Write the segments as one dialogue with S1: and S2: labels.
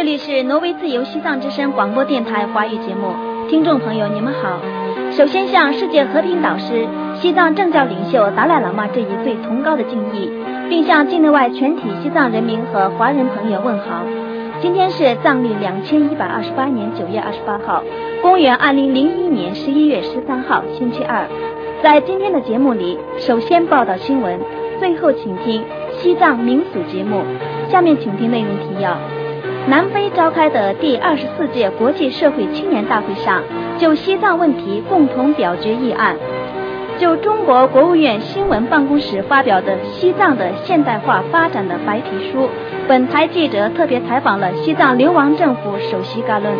S1: 这里是挪威自由西藏之声广播电台华语节目，听众朋友你们好。首先向世界和平导师、西藏政教领袖达赖喇嘛致以最崇高的敬意，并向境内外全体西藏人民和华人朋友问好。今天是藏历2128年9月28号，公元2001年11月13号，星期二。在今天的节目里，首先报道新闻，最后请听西藏民俗节目。下面请听内容提要。南非召开的第24届国际社会青年大会上，就西藏问题共同表决议案。就中国国务院新闻办公室发表的西藏的现代化发展的白皮书，本台记者特别采访了西藏流亡政府首席嘎伦。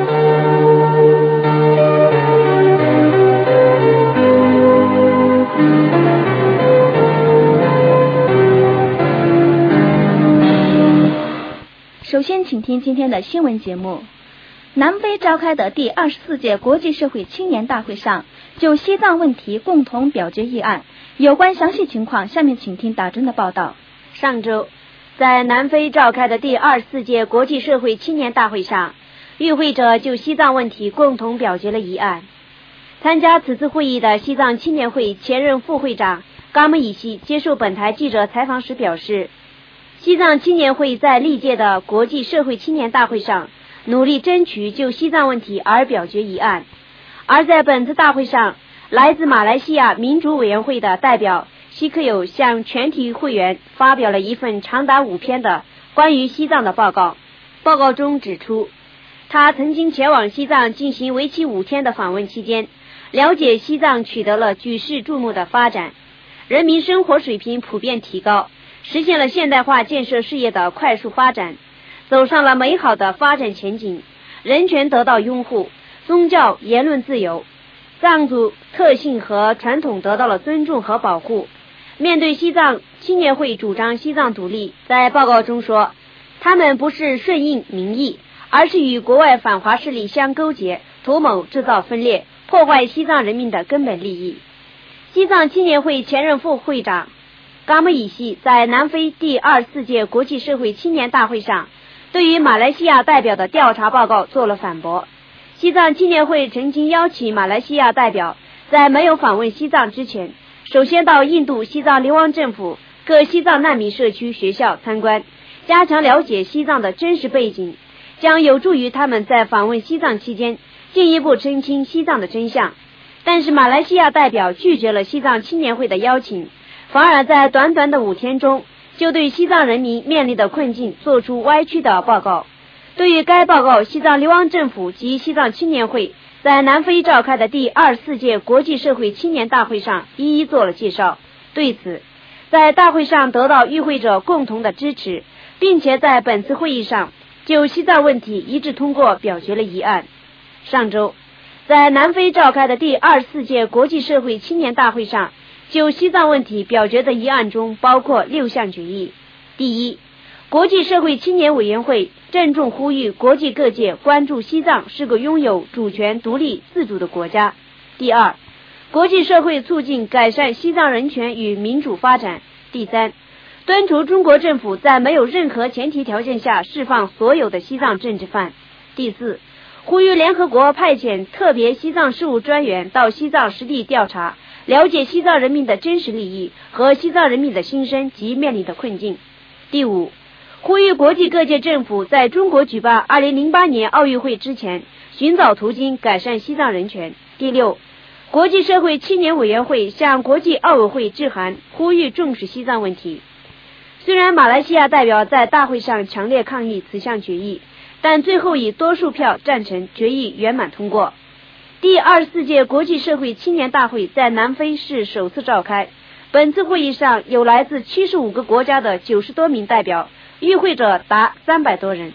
S1: 首先请听今天的新闻节目。南非召开的第24届国际社会青年大会上，就西藏问题共同表决议案。有关详细情况，下面请听打针的报道。
S2: 上周，在南非召开的第24届国际社会青年大会上，与会者就西藏问题共同表决了议案。参加此次会议的西藏青年会前任副会长嘎木以西接受本台记者采访时表示，西藏青年会在历届的国际社会青年大会上努力争取就西藏问题而表决议案，而在本次大会上，来自马来西亚民主委员会的代表希克友向全体会员发表了一份长达5篇的关于西藏的报告。报告中指出，他曾经前往西藏进行为期5天的访问期间，了解西藏取得了举世注目的发展，人民生活水平普遍提高，实现了现代化建设事业的快速发展，走上了美好的发展前景，人权得到拥护，宗教言论自由，藏族特性和传统得到了尊重和保护。面对西藏青年会主张西藏独立，在报告中说，他们不是顺应民意，而是与国外反华势力相勾结，图谋制造分裂，破坏西藏人民的根本利益。西藏青年会前任副会长嘎木以西在南非第24届国际社会青年大会上，对于马来西亚代表的调查报告做了反驳。西藏青年会曾经邀请马来西亚代表在没有访问西藏之前，首先到印度西藏流亡政府各西藏难民社区学校参观，加强了解西藏的真实背景，将有助于他们在访问西藏期间进一步澄清西藏的真相。但是马来西亚代表拒绝了西藏青年会的邀请，反而在短短的5天中就对西藏人民面临的困境做出歪曲的报告。对于该报告，西藏流亡政府及西藏青年会在南非召开的第24届国际社会青年大会上一一做了介绍。对此，在大会上得到与会者共同的支持，并且在本次会议上就西藏问题一致通过表决了议案。上周，在南非召开的第24届国际社会青年大会上，就西藏问题表决的议案中包括6项决议。第一，国际社会青年委员会郑重呼吁国际各界关注西藏是个拥有主权、独立、自主的国家。第二，国际社会促进改善西藏人权与民主发展。第三，敦促中国政府在没有任何前提条件下释放所有的西藏政治犯。第四，呼吁联合国派遣特别西藏事务专员到西藏实地调查，了解西藏人民的真实利益和西藏人民的心声及面临的困境。第五，呼吁国际各界政府在中国举办2008年奥运会之前寻找途径改善西藏人权。第六，国际社会青年委员会向国际奥委会致函，呼吁重视西藏问题。虽然马来西亚代表在大会上强烈抗议此项决议，但最后以多数票赞成，决议圆满通过。第24届国际社会青年大会在南非市首次召开，本次会议上有来自75个国家的90多名代表，与会者达300多人。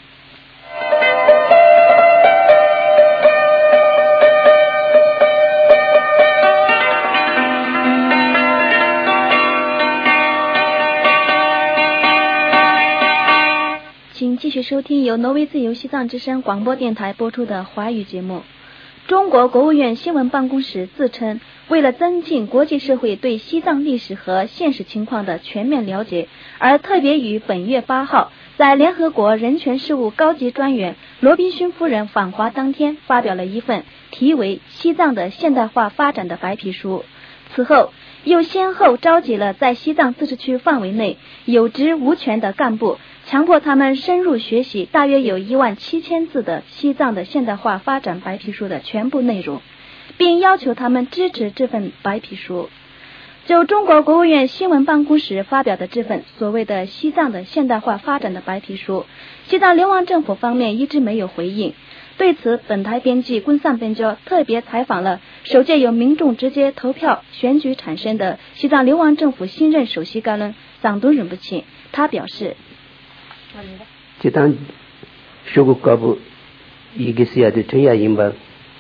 S1: 请继续收听由挪威自由西藏之声广播电台播出的华语节目。中国国务院新闻办公室自称，为了增进国际社会对西藏历史和现实情况的全面了解，而特别于本月8号在联合国人权事务高级专员罗宾逊夫人访华当天发表了一份题为《西藏的现代化发展》的白皮书。此后又先后召集了在西藏自治区范围内有职无权的干部，强迫他们深入学习大约有17000字的西藏的现代化发展白皮书的全部内容，并要求他们支持这份白皮书。就中国国务院新闻办公室发表的这份所谓的西藏的现代化发展的白皮书，西藏流亡政府方面一直没有回应。对此，本台编辑昆桑本焦特别采访了首届由民众直接投票选举产生的西藏流亡政府新任首席干伦桑东仁不钦。他表示，
S3: 西藏수국 가부 이기스야드 전야임바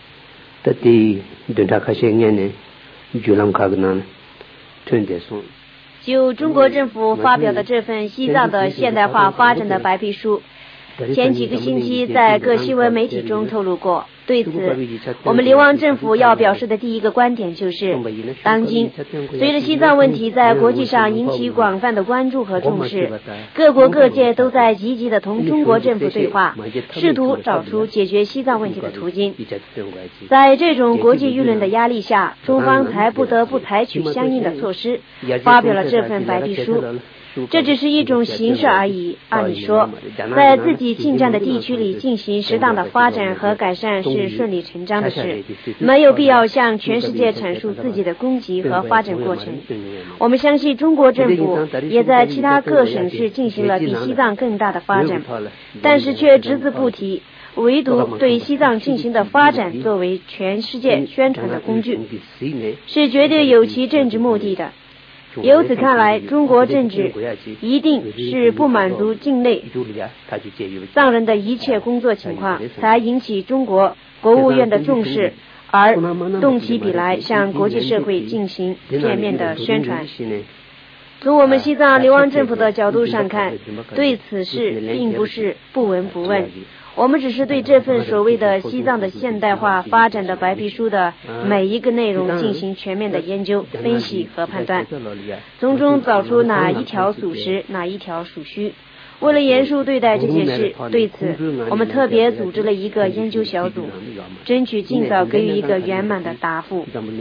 S3: 따디 된타카시행년에 줄람카그난 전대송。
S2: 就中国政府发表的这份西藏的现代化发展的白皮书，前几个星期在各新闻媒体中透露过。对此，我们流亡政府要表示的第一个观点就是，当今随着西藏问题在国际上引起广泛的关注和重视，各国各界都在积极地同中国政府对话，试图找出解决西藏问题的途径。在这种国际舆论的压力下，中方才不得不采取相应的措施，发表了这份白皮书。这只是一种形式而已。按理说，在自己进占的地区里进行适当的发展和改善是顺理成章的事，没有必要向全世界阐述自己的功绩和发展过程。我们相信中国政府也在其他各省市进行了比西藏更大的发展，但是却只字不提，唯独对西藏进行的发展作为全世界宣传的工具，是绝对有其政治目的的。由此看来，中国政治一定是不满足境内藏人的一切工作情况，才引起中国国务院的重视，而动起笔来向国际社会进行片面的宣传。从我们西藏流亡政府的角度上看，对此事并不是不闻不问，我们只是对这份所谓的西藏的现代化发展的白皮书的每一个内容进行全面的研究、分析和判断，从中找出哪一条属实，哪一条属虚。为了严肃对待这件事，对此我们特别组织了一个研究小组，争取尽早给予一个圆满的答复。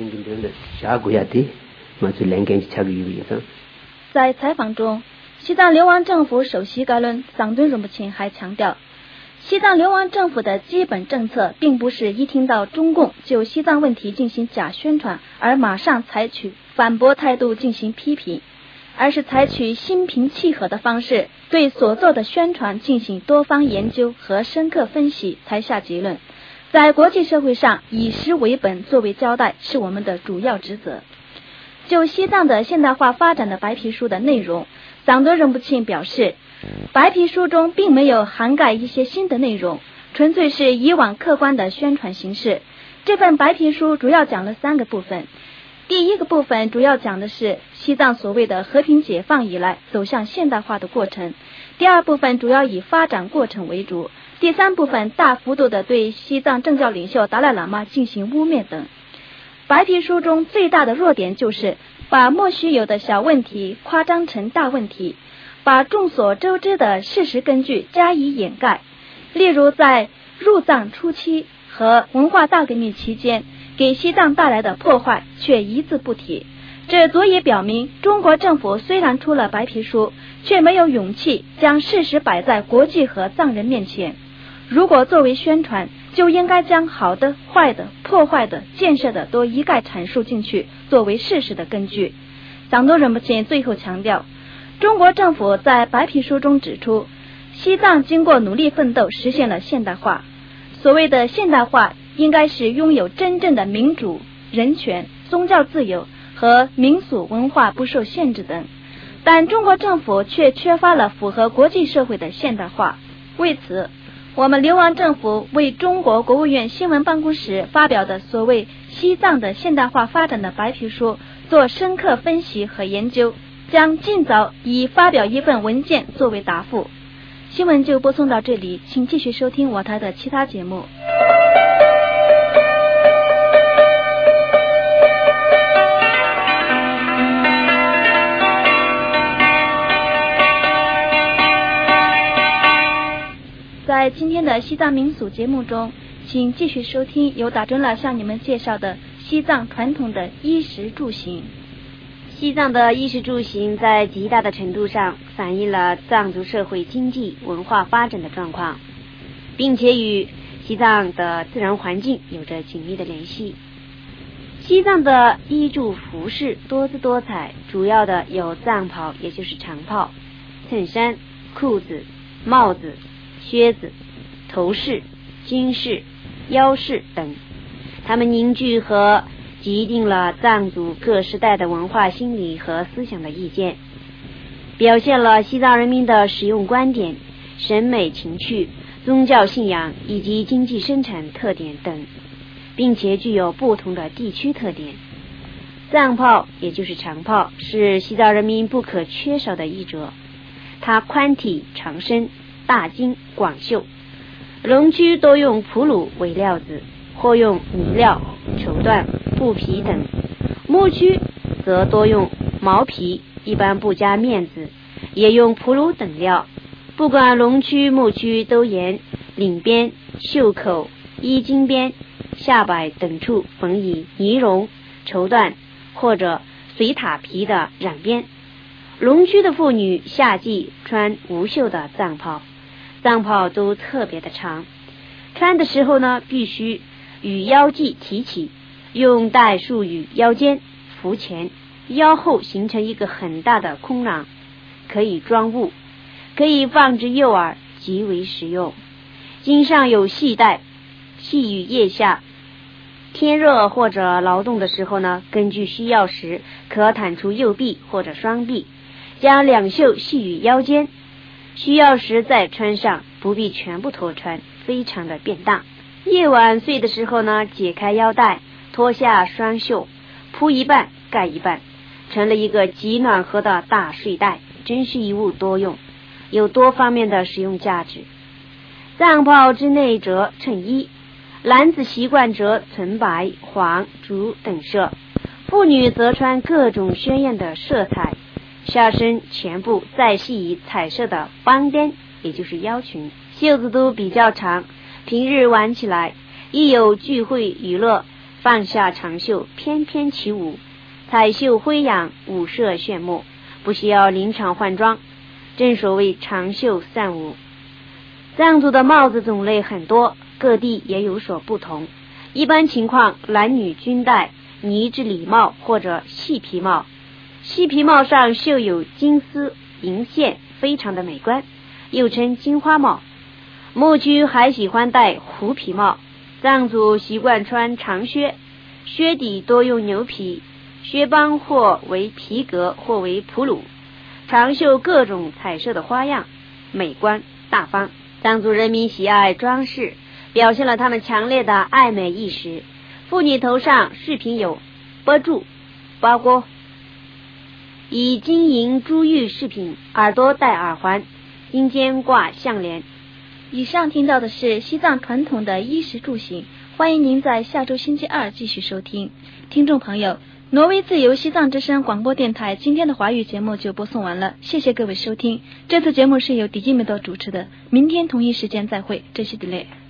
S1: 在采访中，西藏流亡政府首席干伦桑敦仁不钦还强调，西藏流亡政府的基本政策并不是一听到中共就西藏问题进行假宣传而马上采取反驳态度进行批评，而是采取心平气和的方式对所做的宣传进行多方研究和深刻分析才下结论。在国际社会上以实为本作为交代是我们的主要职责。就西藏的现代化发展的白皮书的内容，桑敦仁不钦表示，白皮书中并没有涵盖一些新的内容，纯粹是以往客观的宣传形式。这份白皮书主要讲了3个部分。第一个部分主要讲的是西藏所谓的和平解放以来走向现代化的过程，第二部分主要以发展过程为主，第三部分大幅度的对西藏政教领袖达赖喇嘛进行污蔑等。白皮书中最大的弱点就是把莫须有的小问题夸张成大问题，把众所周知的事实根据加以掩盖。例如在入藏初期和文化大革命期间给西藏带来的破坏却一字不提，这足以表明中国政府虽然出了白皮书，却没有勇气将事实摆在国际和藏人面前。如果作为宣传，就应该将好的、坏的、破坏的、建设的都一概阐述进去，作为事实的根据。桑敦仁不钦最后强调，中国政府在白皮书中指出，西藏经过努力奋斗实现了现代化。所谓的现代化，应该是拥有真正的民主、人权、宗教自由和民俗文化不受限制等。但中国政府却缺乏了符合国际社会的现代化。为此，我们流亡政府为中国国务院新闻办公室发表的所谓西藏的现代化发展的白皮书做深刻分析和研究，将尽早以发表一份文件作为答复。新闻就播送到这里，请继续收听我台的其他节目。 在今天的西藏民俗节目中，请继续收听由打真了向你们介绍的西藏传统的衣食住行。
S2: 西藏的衣食住行在极大的程度上反映了藏族社会经济文化发展的状况，并且与西藏的自然环境有着紧密的联系。西藏的衣住服饰多姿多彩，主要的有藏袍，也就是长袍、衬衫、裤子、帽子、靴子、头饰、巾饰、腰饰等，它们凝聚和集定了藏族各时代的文化心理和思想的意见，表现了西藏人民的实用观点、审美情趣、宗教信仰以及经济生产特点等，并且具有不同的地区特点。藏袍也就是长袍是西藏人民不可缺少的衣着，它宽体长身，大襟广袖，龙躯多用蒲鲁为料子，或用呢料、绸缎、布皮等，木躯则多用毛皮，一般不加面子，也用蒲鲁等料。不管龙躯木躯都沿领边、袖口、衣襟边、下摆等处缝以呢绒、绸缎或者水獭皮的染边。龙躯的妇女夏季穿无袖的藏袍，藏袍都特别的长，穿的时候呢必须与腰际提起，用带束于腰间、腹前、腰后，形成一个很大的空囊，可以装物，可以放置诱饵，极为实用。襟上有系带，系于腋下，天热或者劳动的时候呢，根据需要时可袒出右臂或者双臂，将两袖系于腰间，需要时再穿上，不必全部脱穿，非常的便当。夜晚睡的时候呢，解开腰带，脱下双袖，铺一半盖一半，成了一个极暖和的大睡袋，真是一物多用，有多方面的实用价值。藏袍之内着衬衣，男子习惯着纯白、黄、竹等色，妇女则穿各种鲜艳的色彩，下身全部再系以彩色的帮边，也就是腰裙，袖子都比较长，平日玩起来，一有聚会娱乐，放下长袖翩翩起舞，彩绣辉扬，舞色炫目，不需要临场换装，正所谓长袖善舞。藏族的帽子种类很多，各地也有所不同，一般情况男女均戴呢制礼帽或者细皮帽，细皮帽上绣有金丝银线，非常的美观，又称金花帽。木区还喜欢戴狐皮帽。藏族习惯穿长靴，靴底多用牛皮，靴帮或为皮革或为蒲鲁，长绣各种彩色的花样，美观大方。藏族人民喜爱装饰，表现了他们强烈的爱美意识。妇女头上饰品有波柱、包锅，以金银珠玉饰品，耳朵戴耳环，颈间挂项链。
S1: 以上听到的是西藏传统的衣食住行，欢迎您在下周星期二继续收听。听众朋友，挪威自由西藏之声广播电台今天的华语节目就播送完了，谢谢各位收听。这次节目是由迪基梅多主持的，明天同一时间再会，这是 delay。